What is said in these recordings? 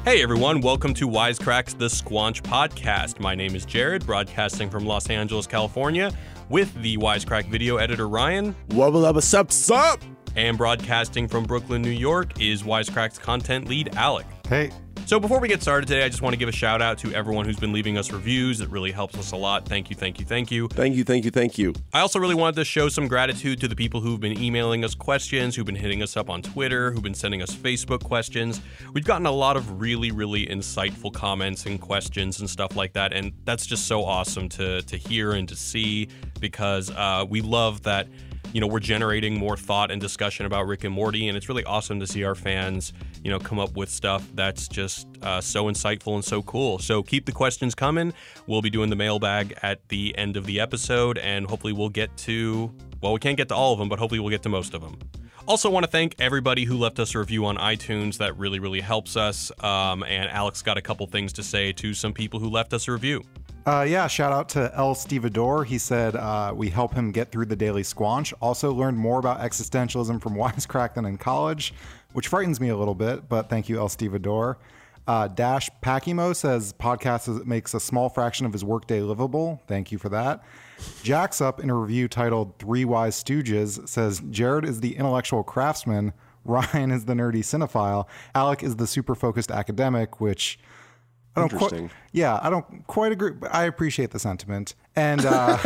Hey everyone, welcome to Wisecracks the Squanch podcast. My name is Jared, broadcasting from Los Angeles, California, with the Wisecrack video editor Ryan. Wubba lubba sup sup! And broadcasting from Brooklyn, New York is Wisecrack's content lead Alec. Hey. So before we get started today, I just want to give a shout out to everyone who's been leaving us reviews. It really helps us a lot. Thank you, thank you, thank you. Thank you, thank you, thank you. I also really wanted to show some gratitude to the people who've been emailing us questions, who've been hitting us up on Twitter, who've been sending us Facebook questions. We've gotten a lot of really, really insightful comments and questions and stuff like that, and that's just so awesome to hear and to see, because we love that, you know, we're generating more thought and discussion about Rick and Morty, and it's really awesome to see our fans, you know, come up with stuff that's just so insightful and so cool. So keep the questions coming. We'll be doing the mailbag at the end of the episode, and hopefully we'll get to, well, we can't get to all of them, but hopefully we'll get to most of them. Also want to thank everybody who left us a review on iTunes. That really, really helps us. And Alex got a couple things to say to some people who left us a review. Shout out to El Stevedore. He said we help him get through the daily squanch. Also learned more about existentialism from Wisecrack than in college, which frightens me a little bit, but thank you, El Stevedore. Dash Pacimo says podcast makes a small fraction of his workday livable. Thank you for that. Jacks Up, in a review titled Three Wise Stooges, says Jared is the intellectual craftsman, Ryan is the nerdy cinephile, Alec is the super focused academic, which... I don't quite agree, but I appreciate the sentiment. And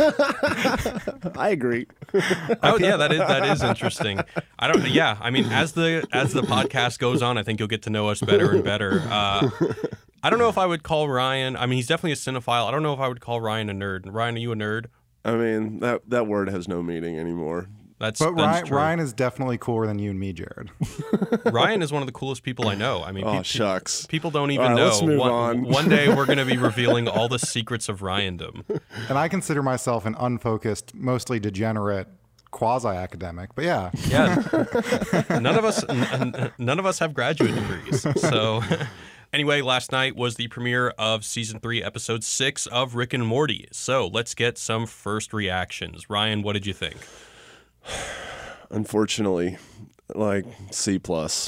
I agree. Oh yeah, that is interesting. I mean, as the podcast goes on, I think you'll get to know us better and better. I don't know if I would call Ryan, I mean, he's definitely a cinephile. I don't know if I would call Ryan a nerd. Ryan, are you a nerd? I mean, that word has no meaning anymore. That's Ryan is definitely cooler than you and me, Jared. Ryan is one of the coolest people I know. I mean, shucks. People don't even right, know. Let's move on. One day we're going to be revealing all the secrets of Ryandom. And I consider myself an unfocused, mostly degenerate quasi-academic, but yeah. None of us have graduate degrees. So anyway, last night was the premiere of season 3, episode 6 of Rick and Morty. So let's get some first reactions. Ryan, what did you think? Unfortunately, like C+. Worst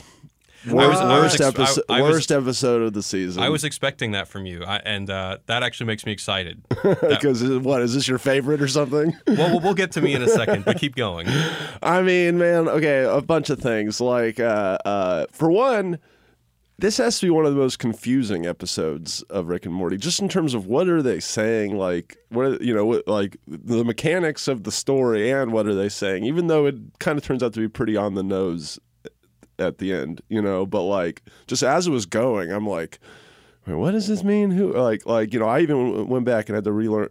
episode of the season. I was expecting that from you, and that actually makes me excited. Because what, is this your favorite or something? Well, we'll get to me in a second, but keep going. I mean, man, okay, a bunch of things. Like, for one, this has to be one of the most confusing episodes of Rick and Morty, just in terms of what are they saying, like like the mechanics of the story and what are they saying, even though it kind of turns out to be pretty on the nose at the end, but like just as it was going, I'm like, wait, what does this mean? Who I even went back and had to relearn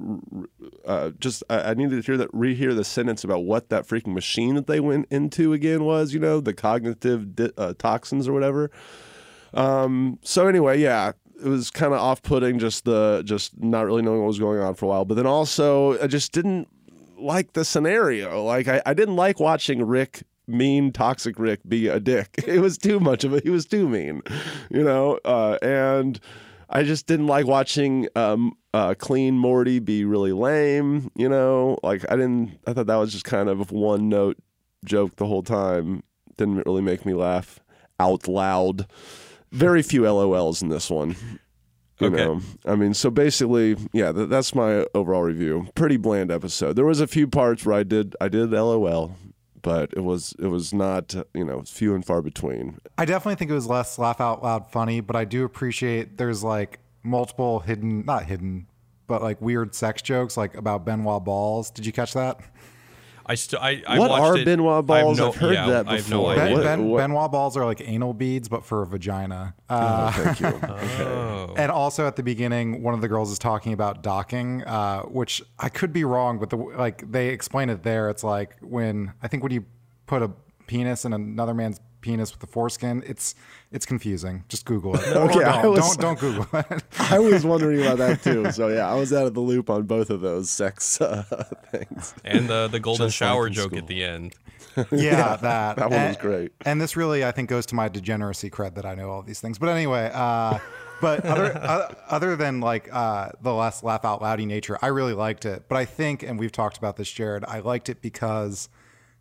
I needed to rehear the sentence about what that freaking machine that they went into again was, the cognitive toxins or whatever. So anyway, yeah, it was kind of off-putting, just not really knowing what was going on for a while. But then also, I just didn't like the scenario. Like, I didn't like watching toxic Rick be a dick. It was too much of it. He was too mean, and I just didn't like watching clean Morty be really lame, Like, I thought that was just kind of a one-note joke the whole time. Didn't really make me laugh out loud. Very few LOLs in this one. Okay. I mean, so basically, yeah, that's my overall review. Pretty bland episode. There was a few parts where I did LOL, but it was not, few and far between. I definitely think it was less laugh out loud funny, but I do appreciate there's like multiple not hidden, but like weird sex jokes, like about Benoit balls. Did you catch that? I what watched are it. Benoit balls? I've heard that before. I have no idea. Benoit balls are like anal beads, but for a vagina. Thank you. Oh. And also at the beginning, one of the girls is talking about docking, which I could be wrong, but they explain it there. It's like when you put a penis in another man's penis with the foreskin, it's confusing. Just Google it. Okay, don't Google it. I was wondering about that too. So yeah, I was out of the loop on both of those sex things. And the golden Just shower like in joke school. at the end. Yeah, that one was great. And this really, I think, goes to my degeneracy cred that I know all these things. But anyway, but other than like the less laugh out loudy nature, I really liked it. But I think, and we've talked about this, Jared, I liked it because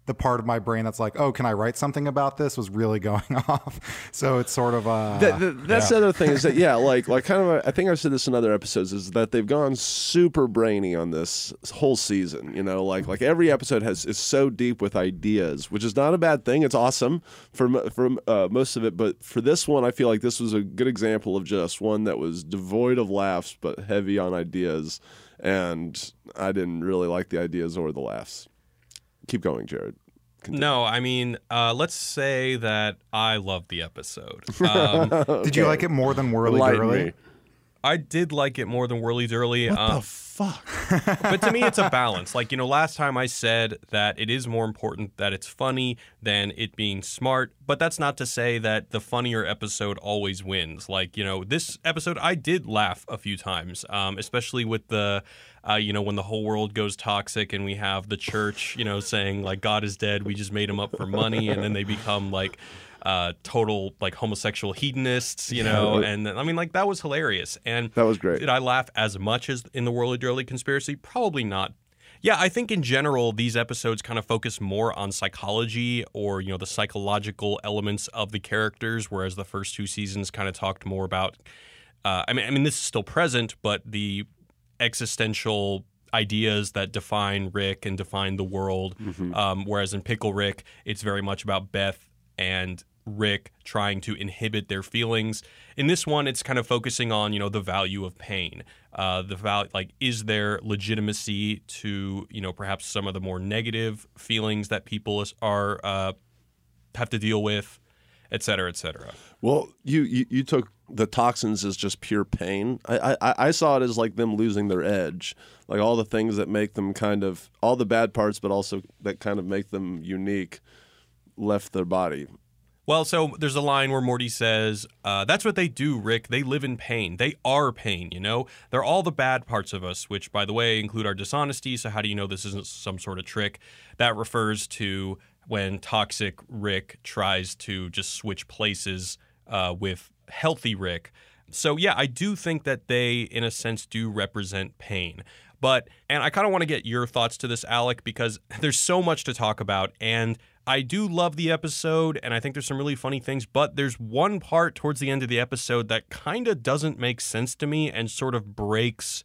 the part of my brain that's like, oh, can I write something about this was really going off. So it's sort of that's the other thing is that like kind of I think I've said this in other episodes is that they've gone super brainy on this whole season. You know, like every episode is so deep with ideas, which is not a bad thing. It's awesome for most of it, but for this one, I feel like this was a good example of just one that was devoid of laughs but heavy on ideas, and I didn't really like the ideas or the laughs. Keep going, Jared. Continue. No, I mean, let's say that I loved the episode. Did you like it more than Whirly Girly? I did like it more than Whirly Girly. What the fuck? But to me, it's a balance. Like, last time I said that it is more important that it's funny than it being smart. But that's not to say that the funnier episode always wins. Like, this episode, I did laugh a few times, especially with the, when the whole world goes toxic and we have the church, saying, like, God is dead. We just made him up for money. And then they become, like, total like homosexual hedonists, and I mean, like, that was hilarious. And that was great. Did I laugh as much as in the Whirly Girly Conspiracy? Probably not. Yeah, I think in general, these episodes kind of focus more on psychology or, the psychological elements of the characters, whereas the first two seasons kind of talked more about, I mean, this is still present, but the existential ideas that define Rick and define the world, whereas in Pickle Rick, it's very much about Beth and Rick trying to inhibit their feelings. In this one, it's kind of focusing on, the value of pain. The value, like, is there legitimacy to, perhaps some of the more negative feelings that people are have to deal with, et cetera, et cetera. Well, you took the toxins as just pure pain. I saw it as like them losing their edge, like all the things that make them kind of, all the bad parts, but also that kind of make them unique, left their body. Well, so there's a line where Morty says, that's what they do, Rick. They live in pain. They are pain, They're all the bad parts of us, which, by the way, include our dishonesty. So how do you know this isn't some sort of trick? That refers to when toxic Rick tries to just switch places with healthy Rick. So, yeah, I do think that they, in a sense, do represent pain. And I kind of want to get your thoughts to this, Alec, because there's so much to talk about. And I do love the episode, and I think there's some really funny things, but there's one part towards the end of the episode that kind of doesn't make sense to me and sort of breaks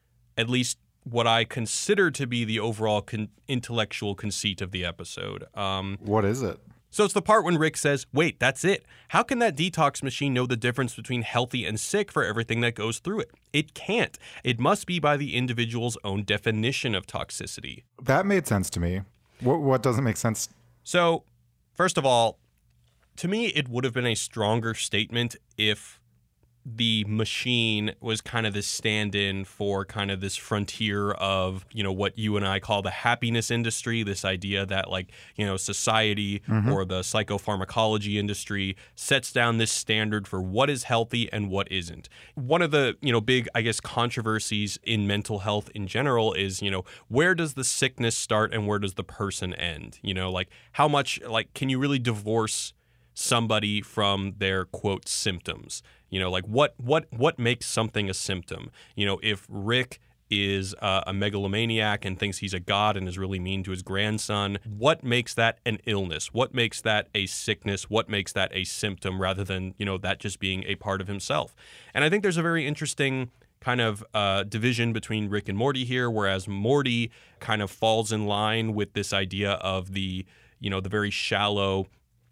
at least what I consider to be the overall intellectual conceit of the episode. What is it? So it's the part when Rick says, wait, that's it. How can that detox machine know the difference between healthy and sick for everything that goes through it? It can't. It must be by the individual's own definition of toxicity. That made sense to me. What doesn't make sense? So, first of all, to me, it would have been a stronger statement if the machine was kind of this stand-in for kind of this frontier of, what you and I call the happiness industry, this idea that, like, society or the psychopharmacology industry sets down this standard for what is healthy and what isn't. One of the, big, I guess, controversies in mental health in general is, where does the sickness start and where does the person end? Like, how much, like, can you really divorce somebody from their, quote, symptoms? Like, what makes something a symptom? If Rick is a megalomaniac and thinks he's a god and is really mean to his grandson, what makes that an illness? What makes that a sickness? What makes that a symptom rather than, that just being a part of himself? And I think there's a very interesting kind of division between Rick and Morty here, whereas Morty kind of falls in line with this idea of the very shallow,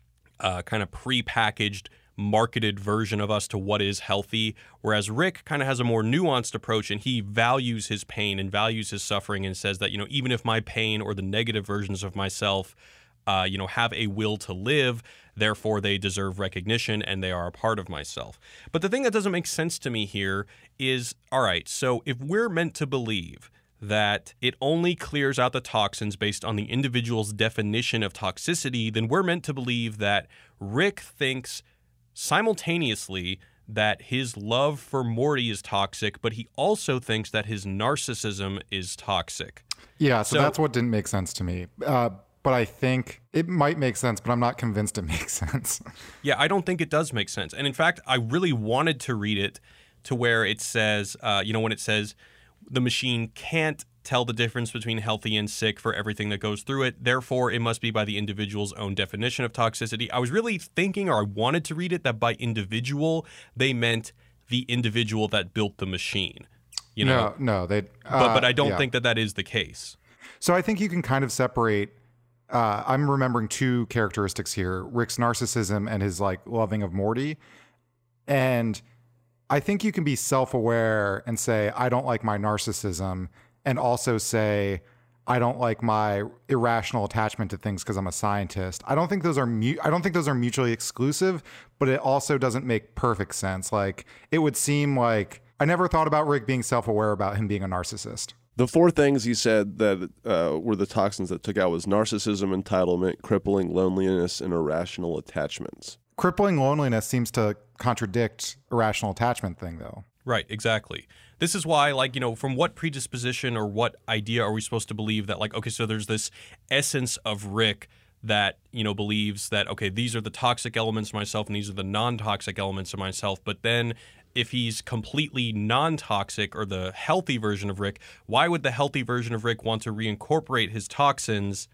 kind of prepackaged, marketed version of us to what is healthy, whereas Rick kind of has a more nuanced approach, and he values his pain and values his suffering and says that, even if my pain or the negative versions of myself, have a will to live, therefore they deserve recognition and they are a part of myself. But the thing that doesn't make sense to me here is, all right, so if we're meant to believe that it only clears out the toxins based on the individual's definition of toxicity, then we're meant to believe that Rick thinks simultaneously that his love for Morty is toxic, but he also thinks that his narcissism is toxic. Yeah, so that's what didn't make sense to me. But I think it might make sense, but I'm not convinced it makes sense. Yeah, I don't think it does make sense. And in fact, I really wanted to read it to where it says, when it says the machine can't tell the difference between healthy and sick for everything that goes through it. Therefore, it must be by the individual's own definition of toxicity. I was really thinking, or I wanted to read it, that by individual, they meant the individual that built the machine. You know? No, they. But I don't think that is the case. So I think you can kind of separate. I'm remembering two characteristics here: Rick's narcissism and his like loving of Morty. And I think you can be self-aware and say, I don't like my narcissism, and also say, I don't like my irrational attachment to things because I'm a scientist. I don't think those are mutually exclusive, but it also doesn't make perfect sense. Like, it would seem like I never thought about Rick being self-aware about him being a narcissist. The four things he said that were the toxins that took out was narcissism, entitlement, crippling loneliness, and irrational attachments. Crippling loneliness seems to contradict irrational attachment thing, though. Right, exactly. This is why, like, you know, from what predisposition or what idea are we supposed to believe that, like, okay, so there's this essence of Rick that, you know, believes that, okay, these are the toxic elements of myself and these are the non-toxic elements of myself. But then if he's completely non-toxic, or the healthy version of Rick, why would the healthy version of Rick want to reincorporate his toxins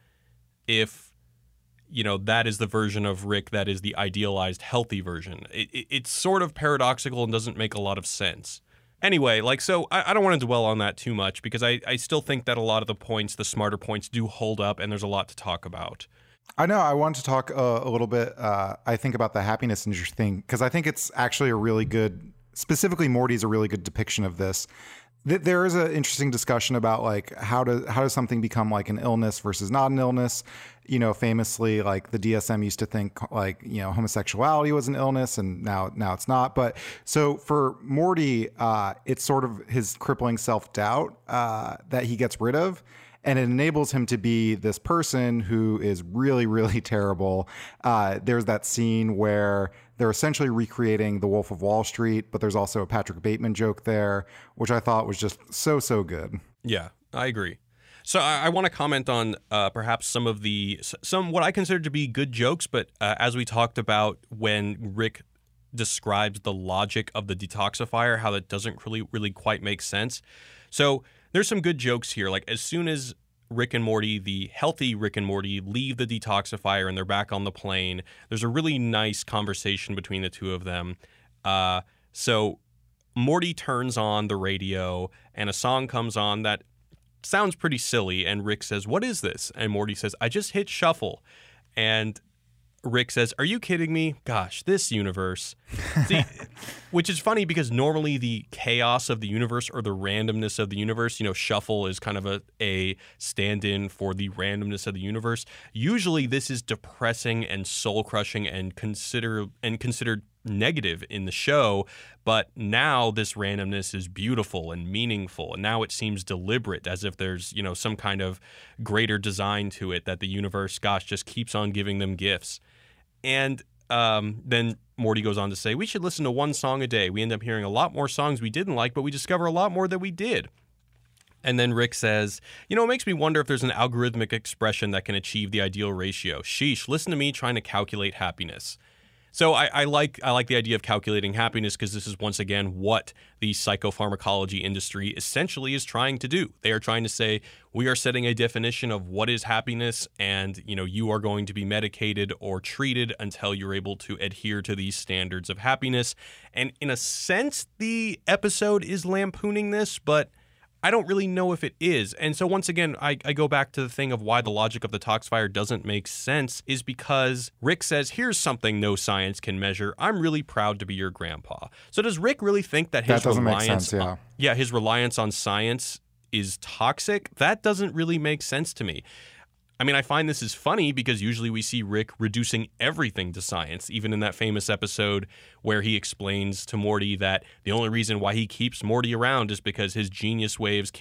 if, you know, that is the version of Rick that is the idealized healthy version? It's sort of paradoxical and doesn't make a lot of sense. Anyway, like, so I don't want to dwell on that too much because I still think that a lot of the points, the smarter points, do hold up and there's a lot to talk about. I know. I want to talk a little bit, I think, about the happiness thing, because I think it's actually a really good, specifically Morty's a really good depiction of this. There is an interesting discussion about like how does something become like an illness versus not an illness. You know, famously, like the DSM used to think like, you know, homosexuality was an illness, and now it's not. But so for Morty, it's sort of his crippling self-doubt that he gets rid of. And it enables him to be this person who is really, really terrible. There's that scene where they're essentially recreating The Wolf of Wall Street, but there's also a Patrick Bateman joke there, which I thought was just so good. Yeah, I agree. So I want to comment on perhaps some what I consider to be good jokes, but as we talked about when Rick describes the logic of the detoxifier, how that doesn't really quite make sense. So there's some good jokes here. Like, as soon as Rick and Morty, the healthy Rick and Morty, leave the detoxifier and they're back on the plane, there's a really nice conversation between the two of them. So Morty turns on the radio and a song comes on that sounds pretty silly. And Rick says, "What is this?" And Morty says, "I just hit shuffle." And Rick says, "Are you kidding me? Gosh, this universe." See, which is funny because normally the chaos of the universe or the randomness of the universe, you know, shuffle is kind of a stand-in for the randomness of the universe. Usually this is depressing and soul-crushing and considered negative in the show, but now this randomness is beautiful and meaningful, and now it seems deliberate, as if there's, you know, some kind of greater design to it, that the universe, gosh, just keeps on giving them gifts. And then Morty goes on to say, "We should listen to one song a day. We end up hearing a lot more songs we didn't like, but we discover a lot more that we did." And then Rick says, "You know, it makes me wonder if there's an algorithmic expression that can achieve the ideal ratio. Sheesh, listen to me trying to calculate happiness." So I like the idea of calculating happiness because this is once again what the psychopharmacology industry essentially is trying to do. They are trying to say, we are setting a definition of what is happiness, and, you know, you are going to be medicated or treated until you're able to adhere to these standards of happiness. And in a sense, the episode is lampooning this, but I don't really know if it is. And so once again, I go back to the thing of why the logic of the Toxifier doesn't make sense is because Rick says, "Here's something no science can measure. I'm really proud to be your grandpa." So does Rick really think that his reliance his reliance on science is toxic? That doesn't really make sense to me. I mean, I find this is funny because usually we see Rick reducing everything to science, even in that famous episode where he explains to Morty that the only reason why he keeps Morty around is because his genius waves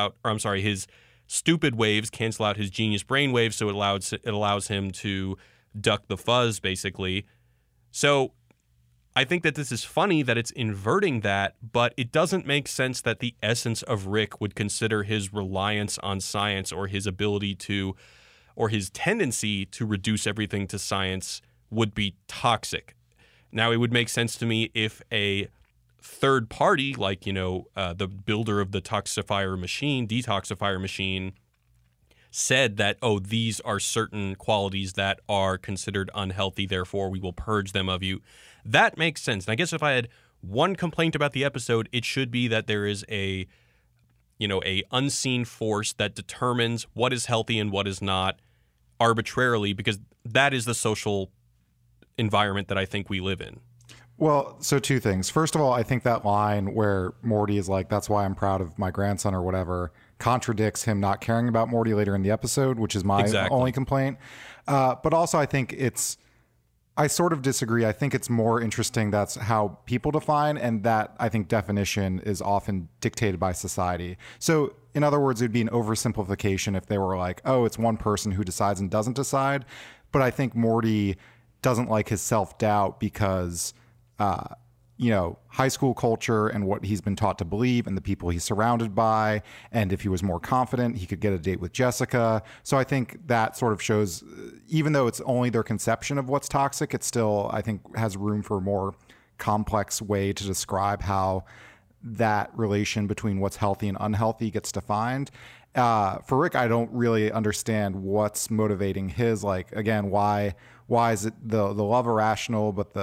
his stupid waves cancel out his genius brain waves, so it allows him to duck the fuzz, basically. So I think that this is funny that it's inverting that, but it doesn't make sense that the essence of Rick would consider his reliance on science or his ability to, or his tendency to reduce everything to science would be toxic. Now, it would make sense to me if a third party, like, the builder of the detoxifier machine, said that, oh, these are certain qualities that are considered unhealthy, therefore we will purge them of you. That makes sense. And I guess if I had one complaint about the episode, it should be that there is a unseen force that determines what is healthy and what is not arbitrarily, because that is the social environment that I think we live in. Well, so two things. First of all, I think that line where Morty is like, that's why I'm proud of my grandson or whatever, contradicts him not caring about Morty later in the episode, which is my only complaint. But also I think I sort of disagree. I think it's more interesting that's how people define, and that I think definition is often dictated by society. So in other words, it would be an oversimplification if they were like, oh, it's one person who decides and doesn't decide. But I think Morty doesn't like his self-doubt because high school culture and what he's been taught to believe and the people he's surrounded by. And if he was more confident, he could get a date with Jessica. So I think that sort of shows, even though it's only their conception of what's toxic, it still, I think, has room for a more complex way to describe how that relation between what's healthy and unhealthy gets defined. For Rick, I don't really understand what's motivating his, like, again, why is it the love irrational, but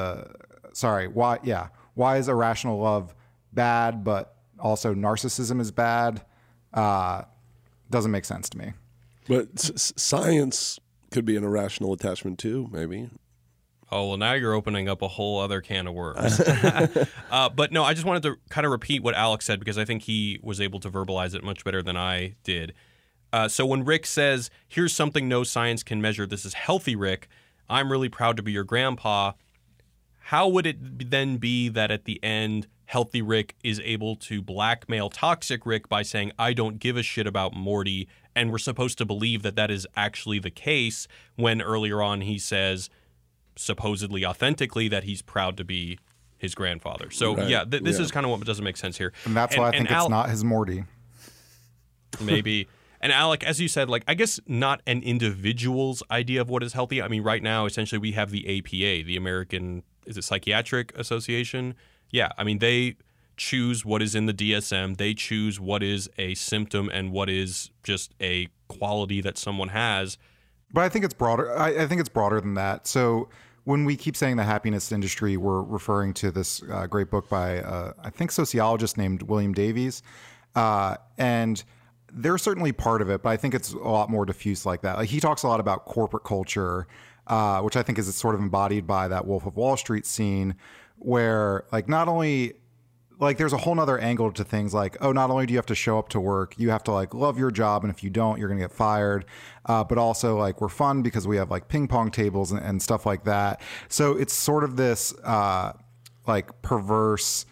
why is irrational love bad, but also narcissism is bad? Doesn't make sense to me. But science could be an irrational attachment too, maybe. Oh, well, now you're opening up a whole other can of worms. But no, I just wanted to kind of repeat what Alex said, because I think he was able to verbalize it much better than I did. So when Rick says, here's something no science can measure, this is healthy Rick, I'm really proud to be your grandpa, how would it then be that at the end, healthy Rick is able to blackmail toxic Rick by saying, I don't give a shit about Morty, and we're supposed to believe that that is actually the case, when earlier on he says, supposedly authentically, that he's proud to be his grandfather. So right. This is kind of what doesn't make sense here. And that's why I think it's not his Morty. Maybe. And Alec, as you said, like, I guess not an individual's idea of what is healthy. I mean, right now, essentially, we have the APA, the American, is it Psychiatric Association? Yeah, I mean, they choose what is in the DSM. They choose what is a symptom and what is just a quality that someone has. But I think it's broader. I think it's broader than that. So when we keep saying the happiness industry, we're referring to this great book by, I think, sociologist named William Davies. And they're certainly part of it, but I think it's a lot more diffuse like that. Like, he talks a lot about corporate culture, which I think is sort of embodied by that Wolf of Wall Street scene, where, like, not only, like, there's a whole nother angle to things like, oh, not only do you have to show up to work, you have to, like, love your job, and if you don't, you're going to get fired. But also, like, we're fun because we have, like, ping pong tables and stuff like that. So it's sort of this, like, perverse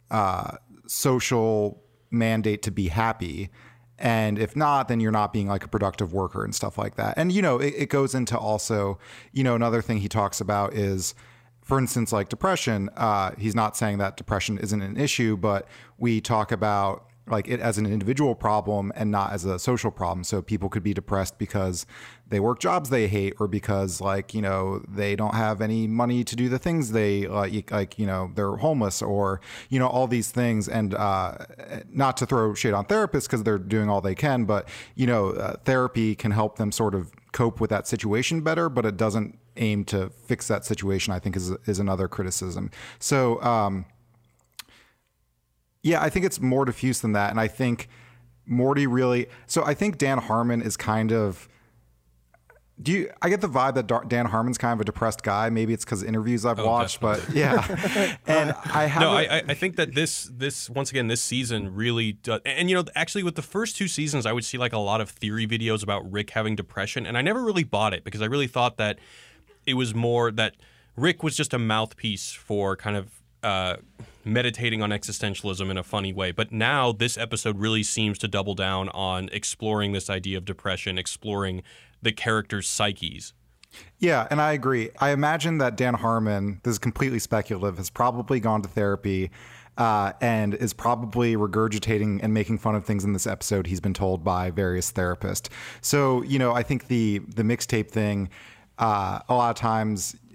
social mandate to be happy. And if not, then you're not being like a productive worker and stuff like that. And, it goes into also, another thing he talks about is, for instance, like depression. He's not saying that depression isn't an issue, but we talk about like it as an individual problem and not as a social problem. So people could be depressed because they work jobs they hate, or because they don't have any money to do the things they like, they're homeless, or, all these things. And not to throw shade on therapists because they're doing all they can, but, therapy can help them sort of cope with that situation better, but it doesn't aim to fix that situation, I think is another criticism. So, yeah, I think it's more diffuse than that. And I think Morty so I think Dan Harmon is kind of, I get the vibe that Dan Harmon's kind of a depressed guy. Maybe it's because interviews I've watched, definitely. But yeah. And I have. No, I think that this once again, this season really does. And, actually with the first two seasons, I would see like a lot of theory videos about Rick having depression. And I never really bought it because I really thought that it was more that Rick was just a mouthpiece for kind of meditating on existentialism in a funny way. But now this episode really seems to double down on exploring this idea of depression, exploring the characters' psyches. Yeah, and I agree. I imagine that Dan Harmon, this is completely speculative, has probably gone to therapy and is probably regurgitating and making fun of things in this episode he's been told by various therapists. So, I think the mixtape thing, a lot of times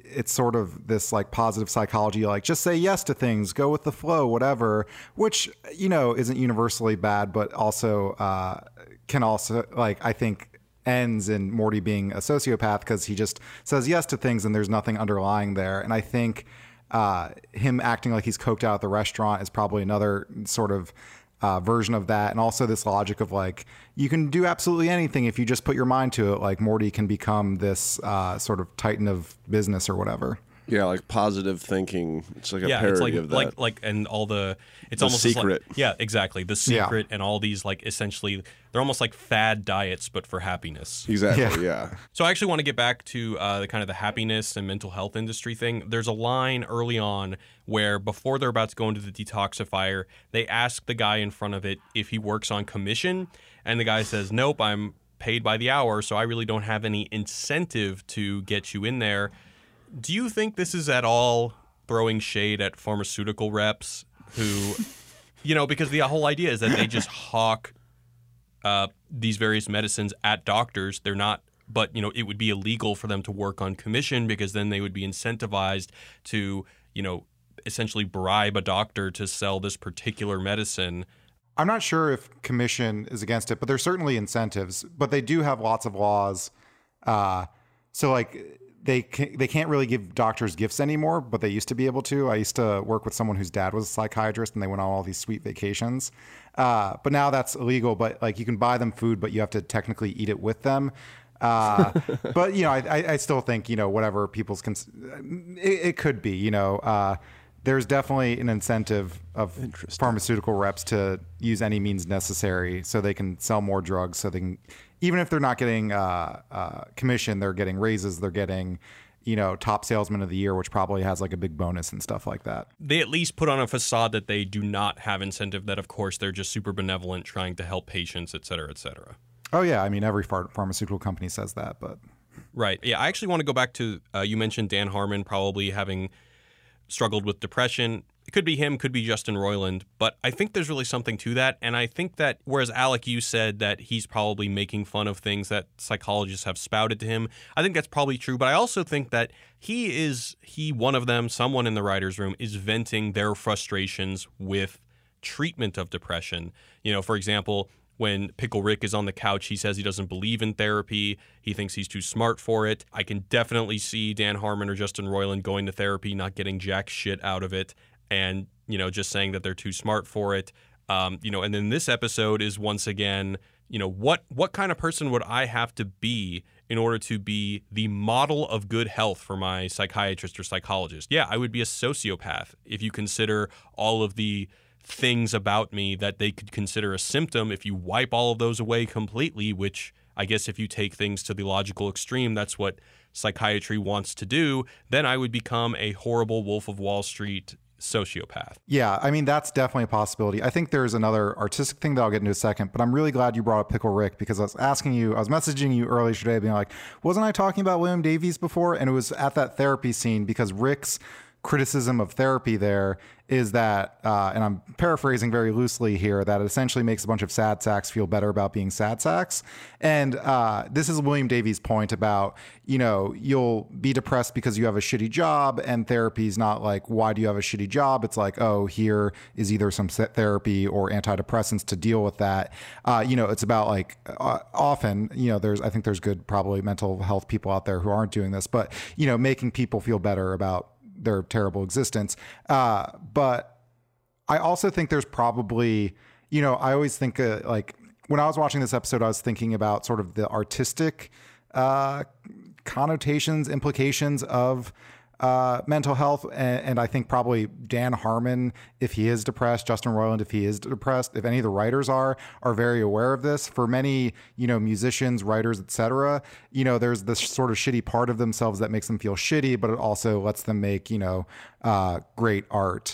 it's sort of this like positive psychology, like just say yes to things, go with the flow, whatever, which, you know, isn't universally bad, but also can also, like, I think ends in Morty being a sociopath because he just says yes to things and there's nothing underlying there. And I think him acting like he's coked out at the restaurant is probably another sort of version of that. And also this logic of like, you can do absolutely anything if you just put your mind to it. Like Morty can become this sort of titan of business or whatever. Yeah, like positive thinking. It's like a parody it's like, of that. Like, and all it's The almost Secret. like, yeah, exactly. The Secret and all these, like, essentially, they're almost like fad diets, but for happiness. Exactly, yeah. So I actually want to get back to the kind of the happiness and mental health industry thing. There's a line early on where before they're about to go into the detoxifier, they ask the guy in front of it if he works on commission, and the guy says, nope, I'm paid by the hour, so I really don't have any incentive to get you in there. Do you think this is at all throwing shade at pharmaceutical reps who, you know, because the whole idea is that they just hawk these various medicines at doctors. They're not, but, you know, it would be illegal for them to work on commission because then they would be incentivized to, you know, essentially bribe a doctor to sell this particular medicine. I'm not sure if commission is against it, but there's certainly incentives. But they do have lots of laws. So like they can't really give doctors gifts anymore, but they used to be able to. I used to work with someone whose dad was a psychiatrist, and they went on all these sweet vacations. But now that's illegal. But like you can buy them food, but you have to technically eat it with them. But you know, I still think, you know, whatever people's it could be, you know. There's definitely an incentive of pharmaceutical reps to use any means necessary so they can sell more drugs. So they can, even if they're not getting commission, they're getting raises. They're getting, you know, top salesman of the year, which probably has like a big bonus and stuff like that. They at least put on a facade that they do not have incentive, that of course they're just super benevolent, trying to help patients, et cetera, et cetera. Oh yeah, I mean every pharmaceutical company says that, but right. Yeah, I actually want to go back to you mentioned Dan Harmon probably having struggled with depression. It could be him, could be Justin Roiland, but I think there's really something to that. And I think that whereas Alec, you said that he's probably making fun of things that psychologists have spouted to him, I think that's probably true. But I also think that one of them, someone in the writer's room, is venting their frustrations with treatment of depression. You know, for example, when Pickle Rick is on the couch, he says he doesn't believe in therapy. He thinks he's too smart for it. I can definitely see Dan Harmon or Justin Roiland going to therapy, not getting jack shit out of it, and, you know, just saying that they're too smart for it. You know, and then this episode is once again, you know, what kind of person would I have to be in order to be the model of good health for my psychiatrist or psychologist? Yeah, I would be a sociopath if you consider all of the things about me that they could consider a symptom. If you wipe all of those away completely, which I guess if you take things to the logical extreme, that's what psychiatry wants to do, then I would become a horrible Wolf of Wall Street sociopath. Yeah, I mean, that's definitely a possibility. I think there's another artistic thing that I'll get into in a second, but I'm really glad you brought up Pickle Rick, because I was messaging you earlier today being like, wasn't I talking about William Davies before? And it was at that therapy scene, because Rick's criticism of therapy there is that, and I'm paraphrasing very loosely here, that it essentially makes a bunch of sad sacks feel better about being sad sacks. And this is William Davies' point about, you know, you'll be depressed because you have a shitty job, and therapy is not like, why do you have a shitty job? It's like, oh, here is either some therapy or antidepressants to deal with that. You know, it's about like, often, you know, I think there's good probably mental health people out there who aren't doing this, but, you know, making people feel better about their terrible existence. But I also think there's probably, you know, I always think like when I was watching this episode, I was thinking about sort of the artistic connotations, implications of mental health. And I think probably Dan Harmon, if he is depressed, Justin Roiland, if he is depressed, if any of the writers are very aware of this. For many, you know, musicians, writers, etc., you know, there's this sort of shitty part of themselves that makes them feel shitty, but it also lets them make, you know, great art.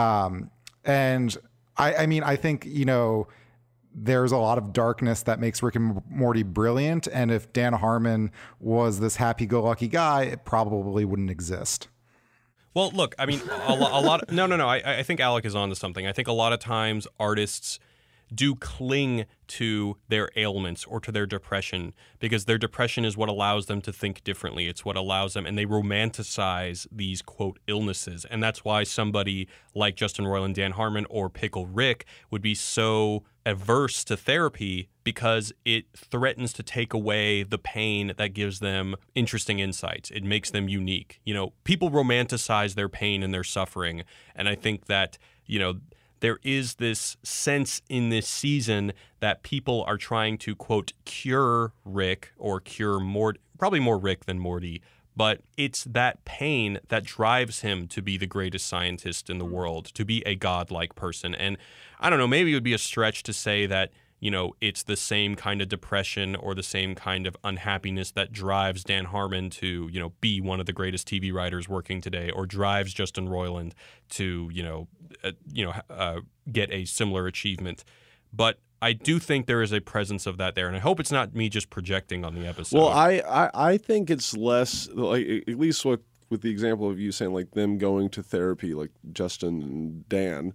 And I mean, I think, you know, there's a lot of darkness that makes Rick and Morty brilliant. And if Dan Harmon was this happy-go-lucky guy, it probably wouldn't exist. Well, look, I mean, a lot. No. I think Alec is onto something. I think a lot of times artists do cling to their ailments or to their depression, because their depression is what allows them to think differently. It's what allows them, and they romanticize these, quote, illnesses. And that's why somebody like Justin Roiland, Dan Harmon, or Pickle Rick would be so averse to therapy, because it threatens to take away the pain that gives them interesting insights. It makes them unique. People romanticize their pain and their suffering. And I think that, there is this sense in this season that people are trying to, quote, cure Rick or cure Morty, probably more Rick than Morty, but it's that pain that drives him to be the greatest scientist in the world, to be a godlike person. And I don't know, maybe it would be a stretch to say that, it's the same kind of depression or the same kind of unhappiness that drives Dan Harmon to, be one of the greatest TV writers working today, or drives Justin Roiland to, get a similar achievement. But I do think there is a presence of that there, and I hope it's not me just projecting on the episode. Well, I think it's less, like, at least with the example of you saying, like, them going to therapy, like Justin and Dan,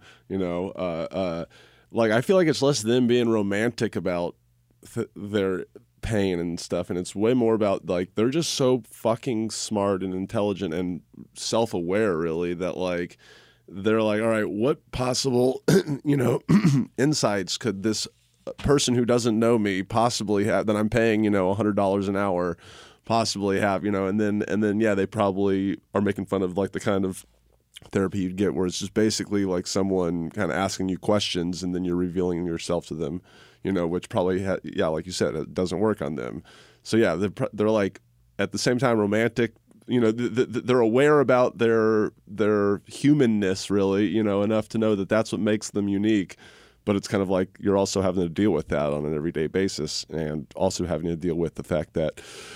like, I feel like it's less them being romantic about their pain and stuff, and it's way more about, like, they're just so fucking smart and intelligent and self-aware, really, that, like, they're like, all right, what possible, insights could this person who doesn't know me possibly have, that I'm paying, $100 an hour possibly have, and then yeah, they probably are making fun of, like, the kind of therapy you'd get where it's just basically like someone kind of asking you questions and then you're revealing yourself to them, which probably, like you said, it doesn't work on them. So yeah, they're like, at the same time, romantic, they're aware about their humanness, really, enough to know that that's what makes them unique. But it's kind of like you're also having to deal with that on an everyday basis, and also having to deal with the fact that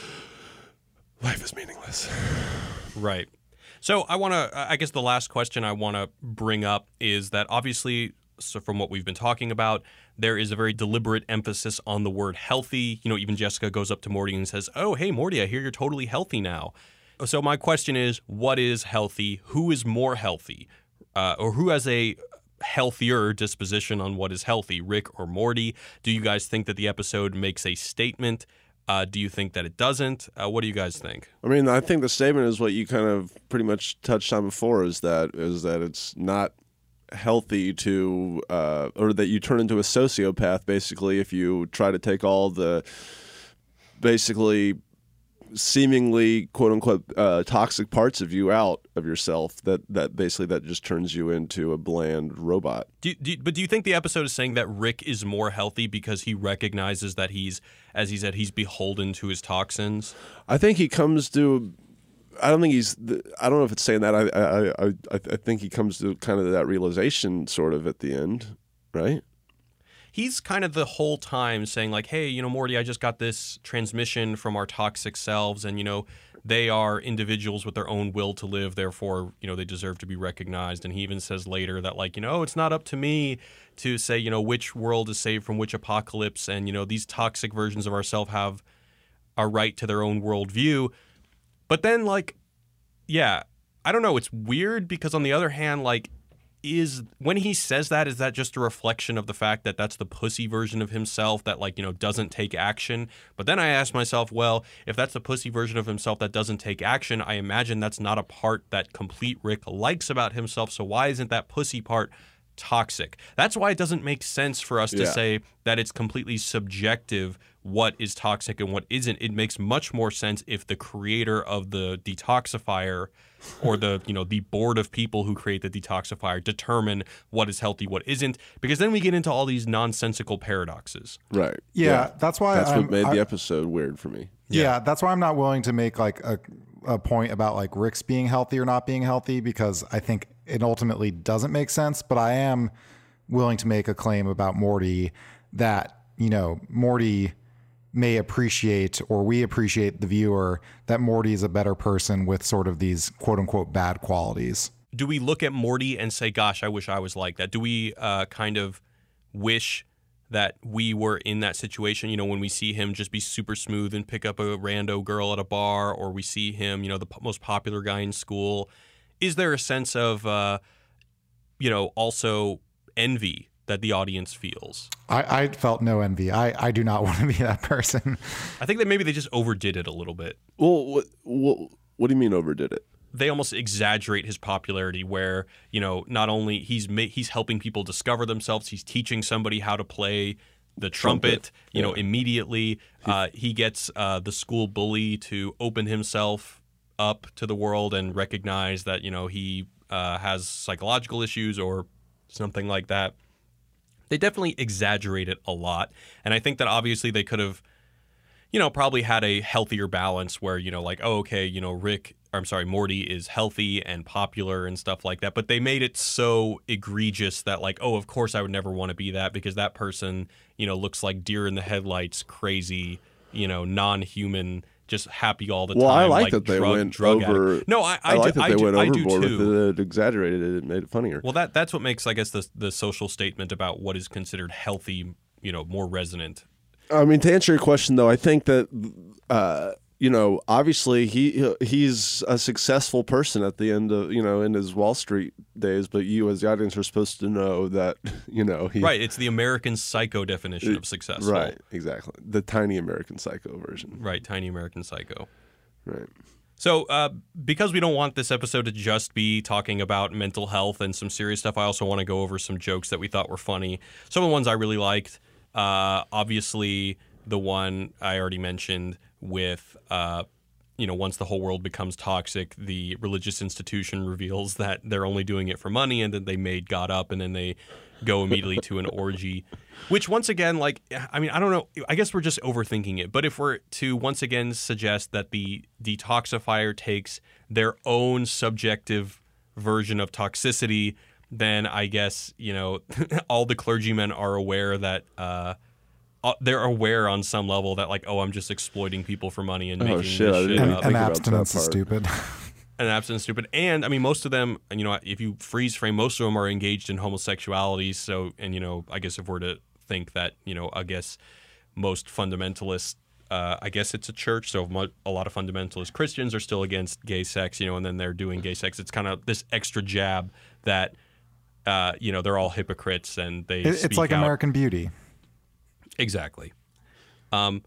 life is meaningless. Right. So I guess the last question I want to bring up is that obviously, so from what we've been talking about, there is a very deliberate emphasis on the word healthy. Even Jessica goes up to Morty and says, "Oh, hey, Morty, I hear you're totally healthy now." So my question is, what is healthy? Who is more healthy? Or who has a healthier disposition on what is healthy, Rick or Morty? Do you guys think that the episode makes a statement? Do you think that it doesn't? What do you guys think? I mean, I think the statement is what you kind of pretty much touched on before, is that it's not healthy to, or that you turn into a sociopath, basically, if you try to take all the basically seemingly quote unquote toxic parts of you out of yourself, that basically that just turns you into a bland robot. But do you think the episode is saying that Rick is more healthy because he recognizes that he's, as he said, he's beholden to his toxins? I think he comes to, I don't know if it's saying that. I think he comes to kind of that realization sort of at the end, right? He's kind of the whole time saying, like, hey, Morty, I just got this transmission from our toxic selves, and, they are individuals with their own will to live, therefore, they deserve to be recognized. And he even says later that, like, it's not up to me to say, which world is saved from which apocalypse, and, these toxic versions of ourselves have a right to their own worldview. But then, like, yeah, I don't know, it's weird, because on the other hand, like, when he says that, is that just a reflection of the fact that that's the pussy version of himself that, like, doesn't take action? But then I ask myself, well, if that's the pussy version of himself that doesn't take action, I imagine that's not a part that complete Rick likes about himself. So why isn't that pussy part toxic? That's why it doesn't make sense for us to say that it's completely subjective what is toxic and what isn't. It makes much more sense if the creator of the detoxifier or the board of people who create the detoxifier determine what is healthy, what isn't, because then we get into all these nonsensical paradoxes. Right. Yeah. That's why what made the episode weird for me. Yeah. That's why I'm not willing to make like a point about like Rick's being healthy or not being healthy, because I think it ultimately doesn't make sense. But I am willing to make a claim about Morty that, Morty may appreciate, or we appreciate, the viewer, that Morty is a better person with sort of these quote unquote bad qualities. Do we look at Morty and say, gosh, I wish I was like that? Do we kind of wish that we were in that situation, when we see him just be super smooth and pick up a rando girl at a bar, or we see him, the most popular guy in school? Is there a sense of, also envy that the audience feels. I felt no envy. I do not want to be that person. I think that maybe they just overdid it a little bit. Well, what do you mean overdid it? They almost exaggerate his popularity where, not only he's helping people discover themselves, he's teaching somebody how to play the trumpet, immediately. He gets the school bully to open himself up to the world and recognize that, he has psychological issues or something like that. They definitely exaggerate it a lot. And I think that obviously they could have, probably had a healthier balance where, Morty is healthy and popular and stuff like that. But they made it so egregious that of course I would never want to be that because that person, looks like deer in the headlights, crazy, non-human, just happy all the time. Well, I like that they went over. Addict. No, I like that they went overboard with it. It exaggerated it. It made it funnier. Well, that's what makes, I guess, the social statement about what is considered healthy, more resonant. I mean, to answer your question, though, I think that, obviously he's a successful person at the end of, in his Wall Street days, but you as the audience are supposed to know that, Right, it's the American Psycho definition of successful. Right, exactly. The tiny American Psycho version. Right, tiny American Psycho. Right. So, because we don't want this episode to just be talking about mental health and some serious stuff, I also want to go over some jokes that we thought were funny. Some of the ones I really liked. Obviously, the one I already mentioned with, once the whole world becomes toxic, the religious institution reveals that they're only doing it for money and that they made God up and then they go immediately to an orgy. Which, once again, I don't know. I guess we're just overthinking it. But if we're to once again suggest that the detoxifier takes their own subjective version of toxicity, then I guess, all the clergymen are aware that they're aware on some level that I'm just exploiting people for money and making this shit up. And abstinence is stupid. And abstinence is stupid. And I mean, most of them, if you freeze frame, most of them are engaged in homosexuality. So, and I guess if we're to think that, I guess most fundamentalists, I guess it's a church, so a lot of fundamentalist Christians are still against gay sex, and then they're doing gay sex. It's kind of this extra jab that they're all hypocrites and they it's like out. American Beauty. Exactly. And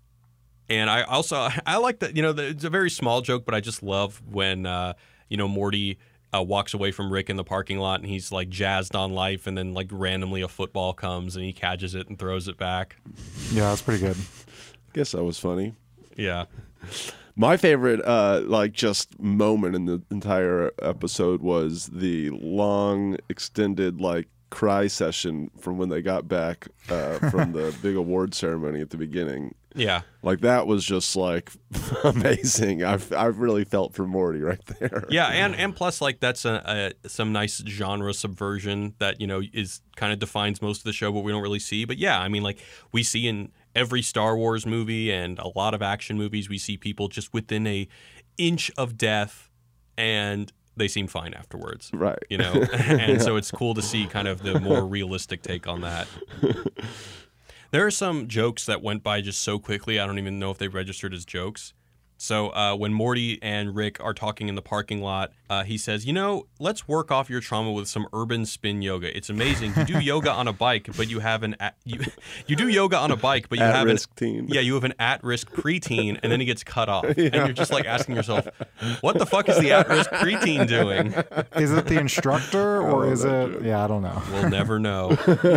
I like that, it's a very small joke, but I just love when, Morty walks away from Rick in the parking lot and he's jazzed on life and then randomly a football comes and he catches it and throws it back. Yeah, that's pretty good. Guess that was funny. Yeah. My favorite, just moment in the entire episode was the long, extended, cry session from when they got back from the big award ceremony at the beginning. Yeah. That was just, amazing. I've really felt for Morty right there. Yeah, and plus, that's some nice genre subversion that, is kind of defines most of the show, but we don't really see. But yeah, I mean, we see in every Star Wars movie and a lot of action movies, we see people just within an inch of death and they seem fine afterwards. Right. And so it's cool to see kind of the more realistic take on that. There are some jokes that went by just so quickly, I don't even know if they registered as jokes. So when Morty and Rick are talking in the parking lot, he says, let's work off your trauma with some urban spin yoga. It's amazing. You do yoga on a bike, but you have you do yoga on a bike, but you have at-risk teen. Yeah, you have an at-risk preteen, and then he gets cut off. Yeah. And you're just asking yourself, what the fuck is the at-risk preteen doing? Is it the instructor or is it? Yeah, I don't know. We'll never know.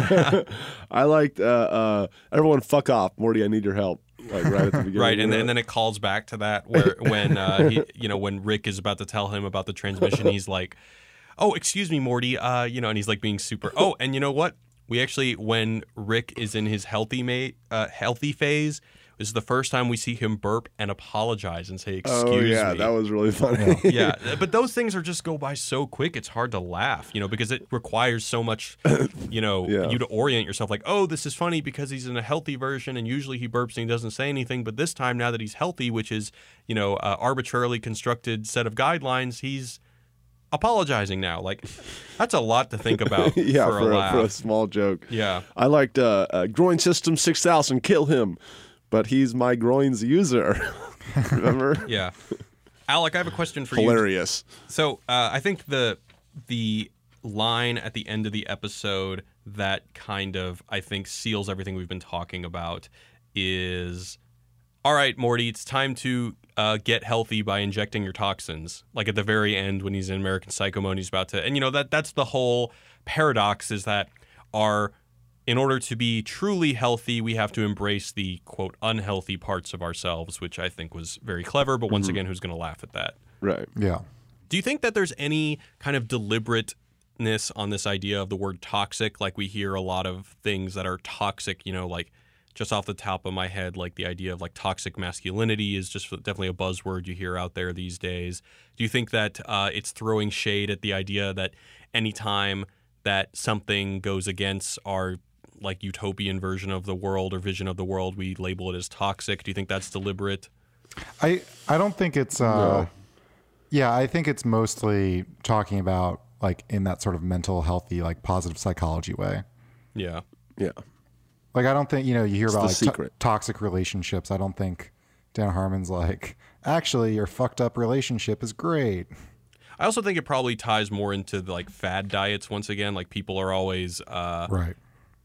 I liked everyone fuck off. Morty, I need your help. Right at the beginning. Right, and then it calls back to that where when when Rick is about to tell him about the transmission, he's like, "Oh, excuse me, Morty," and he's being super. Oh, and you know what? We actually, when Rick is in his healthy phase, this is the first time we see him burp and apologize and say, "Excuse me." Oh yeah, that was really funny. Yeah, but those things are just go by so quick. It's hard to laugh, because it requires so much, you to orient yourself. Oh, this is funny because he's in a healthy version, and usually he burps and he doesn't say anything. But this time, now that he's healthy, which is, arbitrarily constructed set of guidelines, he's apologizing now. That's a lot to think about. Yeah, for a laugh. For a small joke. Yeah, I liked Groin System 6000. Kill him. But he's my groins user. Remember? Yeah. Alec, I have a question for you. Hilarious. So I think the line at the end of the episode that kind of, I think, seals everything we've been talking about is, all right, Morty, it's time to get healthy by injecting your toxins. Like at the very end when he's in American Psycho mode, he's about to, and that's the whole paradox, is that in order to be truly healthy, we have to embrace the, quote, unhealthy parts of ourselves, which I think was very clever. But once again, who's going to laugh at that? Right. Yeah. Do you think that there's any kind of deliberateness on this idea of the word toxic? Like we hear a lot of things that are toxic, like just off the top of my head, like the idea of like toxic masculinity is just definitely a buzzword you hear out there these days. Do you think that it's throwing shade at the idea that anytime that something goes against our like utopian version of the world or vision of the world, we label it as toxic? Do you think that's deliberate? I don't think it's No. Yeah, I think it's mostly talking about like in that sort of mental healthy, like positive psychology way. Yeah. Yeah. Like I don't think, you hear about the like secret. toxic relationships. I don't think Dan Harmon's like, actually your fucked up relationship is great. I also think it probably ties more into the, like fad diets once again. Like people are always Right.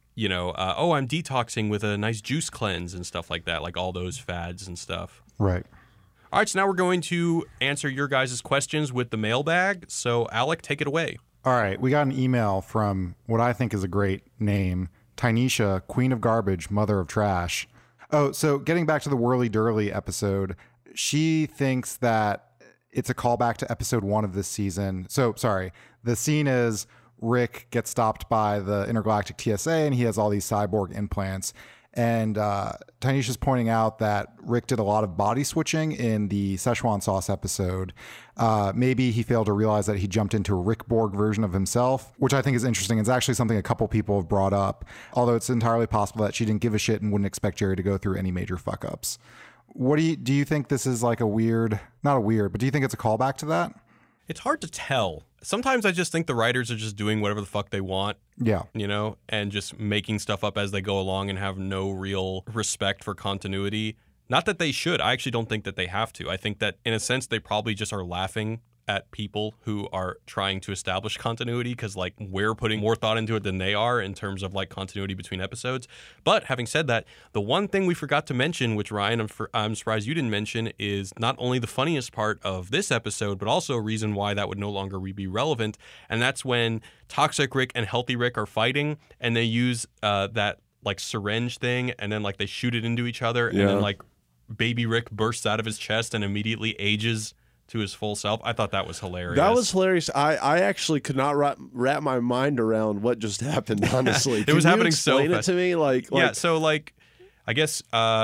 oh, I'm detoxing with a nice juice cleanse and stuff like that, like all those fads and stuff. Right. All right, so now we're going to answer your guys' questions with the mailbag. So, Alec, take it away. All right. We got an email from what I think is a great name, Tynesha, Queen of Garbage, Mother of Trash. Oh, so getting back to the Whirly Durly episode, she thinks that it's a callback to episode 1 of this season. So, sorry. The scene is Rick gets stopped by the intergalactic TSA and he has all these cyborg implants. And Tynesha's pointing out that Rick did a lot of body switching in the Szechuan sauce episode. Maybe he failed to realize that he jumped into a Rick Borg version of himself, which I think is interesting. It's actually something a couple people have brought up, although it's entirely possible that she didn't give a shit and wouldn't expect Jerry to go through any major fuck ups. What do you think this is like not a weird, but do you think it's a callback to that? It's hard to tell. Sometimes I just think the writers are just doing whatever the fuck they want. Yeah. And just making stuff up as they go along and have no real respect for continuity. Not that they should. I actually don't think that they have to. I think that in a sense, they probably just are laughing at people who are trying to establish continuity because like we're putting more thought into it than they are in terms of like continuity between episodes. But having said that, the one thing we forgot to mention, which Ryan, I'm surprised you didn't mention, is not only the funniest part of this episode, but also a reason why that would no longer be relevant. And that's when Toxic Rick and Healthy Rick are fighting and they use that like syringe thing and then like they shoot it into each other and then like baby Rick bursts out of his chest and immediately ages to his full self. I thought that was hilarious. That was hilarious. I actually could not wrap my mind around what just happened, honestly. It was happening so explain fast. it to me? Yeah, so like, I guess,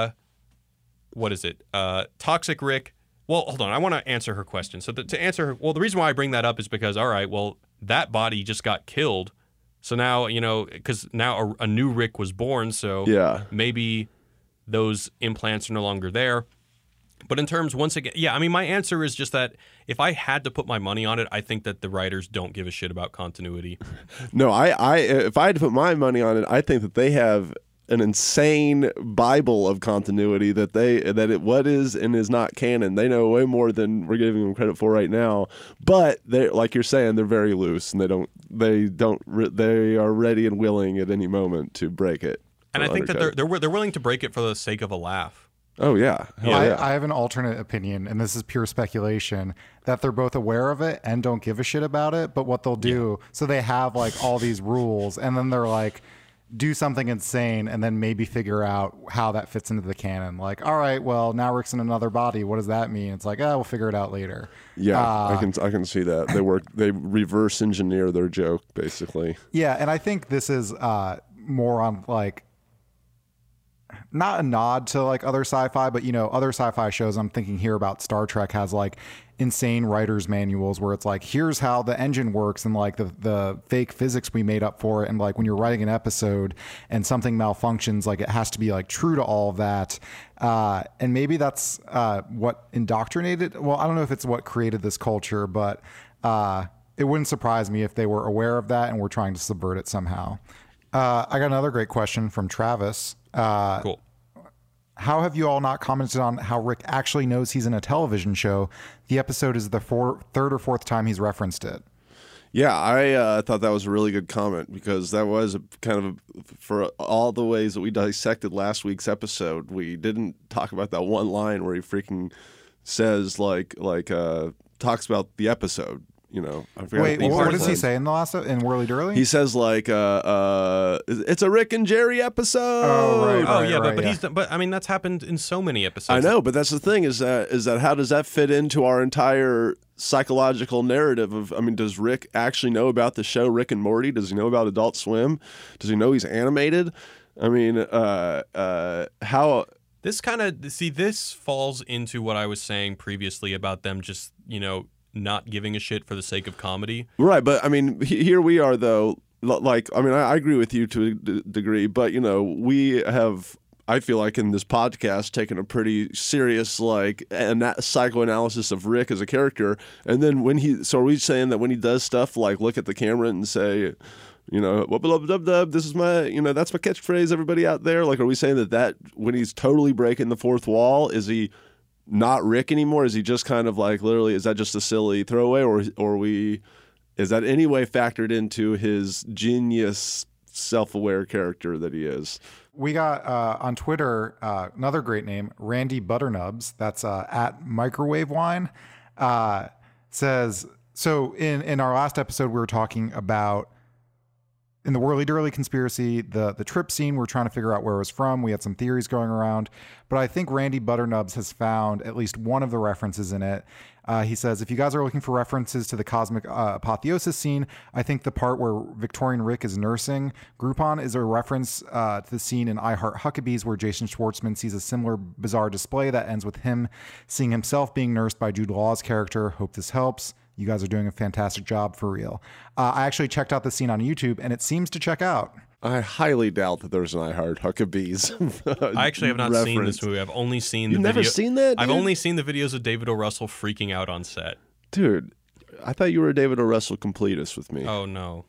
what is it? Toxic Rick. Well, hold on. I want to answer her question. So to answer her, well, the reason why I bring that up is because, all right, well, that body just got killed. So now, because now a new Rick was born, so maybe those implants are no longer there. But in terms, once again, my answer is just that if I had to put my money on it, I think that the writers don't give a shit about continuity. No, if I had to put my money on it, I think that they have an insane Bible of continuity what is and is not canon. They know way more than we're giving them credit for right now. But they, like you're saying, they're very loose and they are ready and willing at any moment to break it. And I think that they're willing to break it for the sake of a laugh. Oh, yeah. I have an alternate opinion, and this is pure speculation, that they're both aware of it and don't give a shit about it. But what they'll do, so they have like all these rules, and then they're like, do something insane, and then maybe figure out how that fits into the canon. Like, all right, well, now Rick's in another body. What does that mean? It's like, we'll figure it out later. Yeah, I can see that. They reverse engineer their joke, basically. Yeah, and I think this is more on like, not a nod to like other sci-fi, but other sci-fi shows, I'm thinking here about Star Trek, has like insane writer's manuals where it's like, here's how the engine works and like the fake physics we made up for it. And like when you're writing an episode and something malfunctions, like it has to be like true to all of that. And maybe that's what indoctrinated. Well, I don't know if it's what created this culture, but it wouldn't surprise me if they were aware of that and were trying to subvert it somehow. I got another great question from Travis. Cool. How have you all not commented on how Rick actually knows he's in a television show? The episode is the third or fourth time he's referenced it. Yeah, I thought that was a really good comment because that was for all the ways that we dissected last week's episode, we didn't talk about that one line where he freaking says talks about the episode. You know, I forgot. Wait, what does he say in the last in Whirly Durly? He says it's a Rick and Jerry episode. Oh, right. But I mean, that's happened in so many episodes. I know, but that's the thing is that how does that fit into our entire psychological narrative of? I mean, does Rick actually know about the show Rick and Morty? Does he know about Adult Swim? Does he know he's animated? I mean, how? This falls into what I was saying previously about them just, not giving a shit for the sake of comedy. Right, but I mean, here we are though. Like, I mean, I agree with you to a degree, but we have, I feel like in this podcast, taken a pretty serious psychoanalysis of Rick as a character. And then so are we saying that when he does stuff like look at the camera and say, this is my, that's my catchphrase, everybody out there. Like, are we saying that when he's totally breaking the fourth wall, is he not Rick anymore? Is he just kind of like literally, is that just a silly throwaway is that any way factored into his genius, self-aware character that he is? We got on Twitter another great name, Randy Butternubs. That's at Microwave Wine. Says, so in our last episode, we were talking about in the Whirly Durly conspiracy, the trip scene, we're trying to figure out where it was from. We had some theories going around, but I think Randy Butternubs has found at least one of the references in it. He says, if you guys are looking for references to the cosmic apotheosis scene, I think the part where Victorian Rick is nursing Groupon is a reference to the scene in I Heart Huckabees where Jason Schwartzman sees a similar bizarre display that ends with him seeing himself being nursed by Jude Law's character. Hope this helps. You guys are doing a fantastic job for real. I actually checked out the scene on YouTube, and it seems to check out. I highly doubt that there's an I Heart Huckabees. I actually have not seen this movie. I've only seen You've never seen that, dude? I've only seen the videos of David O. Russell freaking out on set. Dude, I thought you were a David O. Russell completist with me. Oh, no.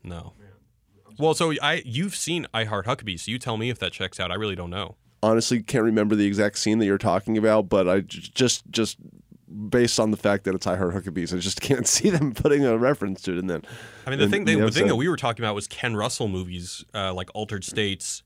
Well, so you've seen I Heart Huckabees, so you tell me if that checks out. I really don't know. Honestly, can't remember the exact scene that you're talking about, but I just based on the fact that it's I Heart Huckabees, I just can't see them putting a reference to it. And then, I mean, the thing that we were talking about was Ken Russell movies, like Altered States,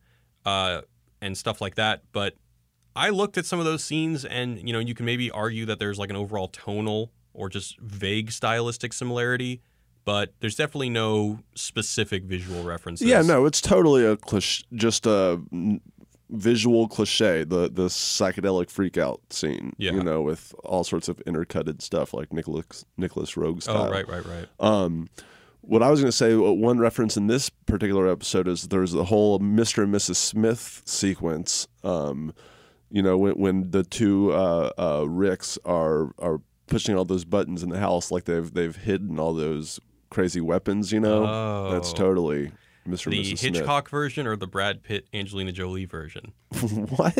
and stuff like that. But I looked at some of those scenes, and you can maybe argue that there's like an overall tonal or just vague stylistic similarity, but there's definitely no specific visual references. Yeah, no, it's totally a just a visual cliche, the psychedelic freakout scene, with all sorts of intercutted stuff like Nicholas Rogue style. Oh, right. What I was going to say, one reference in this particular episode is there's the whole Mr. and Mrs. Smith sequence. When the two Ricks are pushing all those buttons in the house, like they've hidden all those crazy weapons. That's totally Mr. and The Mrs. Hitchcock Smith. version or the Brad Pitt, Angelina Jolie version? What?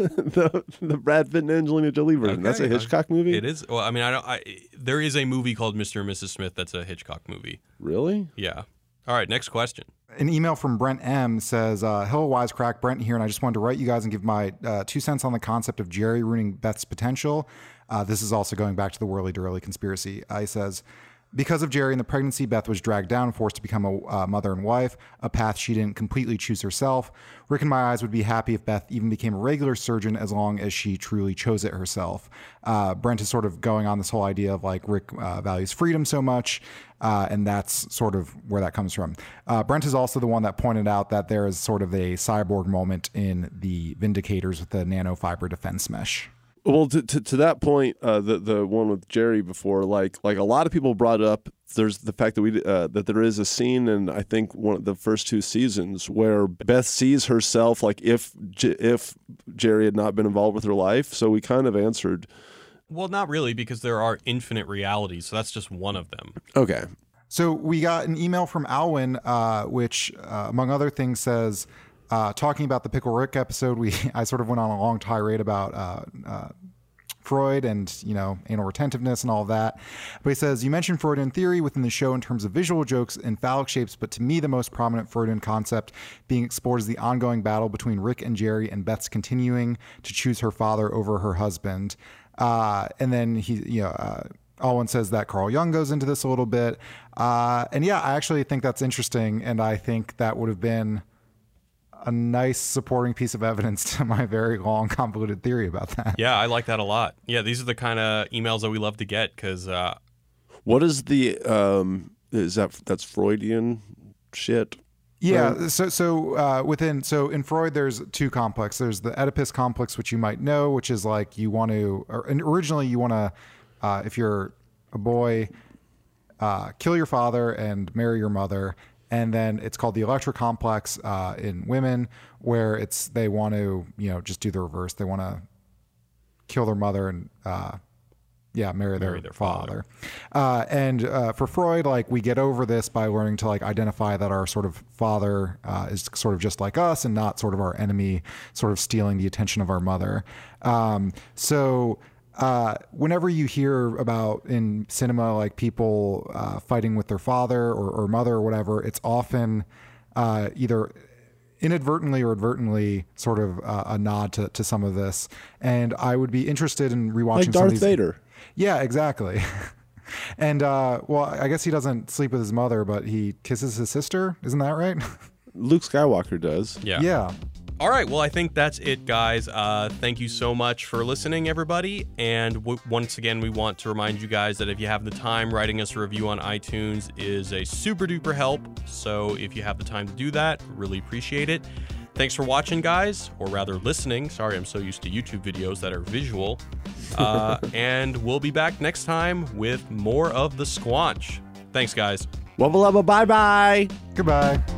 the Brad Pitt and Angelina Jolie version. Okay, that's a Hitchcock movie? It is. Well, I mean, there is a movie called Mr. and Mrs. Smith that's a Hitchcock movie. Really? Yeah. All right, next question. An email from Brent M says, hello, Wisecrack. Brent here, and I just wanted to write you guys and give my 2 cents on the concept of Jerry ruining Beth's potential. This is also going back to the Whirly Durly conspiracy. He says, because of Jerry and the pregnancy, Beth was dragged down, forced to become a mother and wife, a path she didn't completely choose herself. Rick in my eyes would be happy if Beth even became a regular surgeon as long as she truly chose it herself. Brent is sort of going on this whole idea of like Rick values freedom so much, and that's sort of where that comes from. Brent is also the one that pointed out that there is sort of a cyborg moment in the Vindicators with the nanofiber defense mesh. Well, to that point, the one with Jerry before, like a lot of people brought up, there's the fact that that there is a scene in I think one of the first 2 seasons where Beth sees herself like if Jerry had not been involved with her life. So we kind of answered. Well, not really, because there are infinite realities, so that's just one of them. Okay. So we got an email from Alwyn, which among other things says. Talking about the Pickle Rick episode, I sort of went on a long tirade about Freud and anal retentiveness and all of that. But he says, you mentioned Freudian theory within the show in terms of visual jokes and phallic shapes, but to me the most prominent Freudian concept being explored is the ongoing battle between Rick and Jerry and Beth's continuing to choose her father over her husband. And then he Alwyn says that Carl Jung goes into this a little bit. And yeah, I actually think that's interesting. And I think that would have been a nice supporting piece of evidence to my very long, convoluted theory about that. Yeah, I like that a lot. Yeah, these are the kind of emails that we love to get because... what is the... that's Freudian shit? Yeah, so in Freud, there's two complexes. There's the Oedipus complex, which you might know, which is like you want to... and originally you want to, if you're a boy, kill your father and marry your mother. And then it's called the Electra complex in women, where they want to, just do the reverse. They want to kill their mother and, marry their father. And for Freud, like, we get over this by learning to, like, identify that our sort of father is sort of just like us and not sort of our enemy, sort of stealing the attention of our mother. Whenever you hear about in cinema, like people fighting with their father or mother or whatever, it's often either inadvertently or advertently sort of a nod to some of this. And I would be interested in rewatching like some Darth of these. Vader. Yeah, exactly. And I guess he doesn't sleep with his mother, but he kisses his sister. Isn't that right? Luke Skywalker does. Yeah. All right, well, I think that's it, guys. Thank you so much for listening, everybody. And once again, we want to remind you guys that if you have the time, writing us a review on iTunes is a super duper help. So if you have the time to do that, really appreciate it. Thanks for watching, guys, or rather listening. Sorry, I'm so used to YouTube videos that are visual. And we'll be back next time with more of the Squanch. Thanks, guys. Wubba lubba, bye-bye. Goodbye.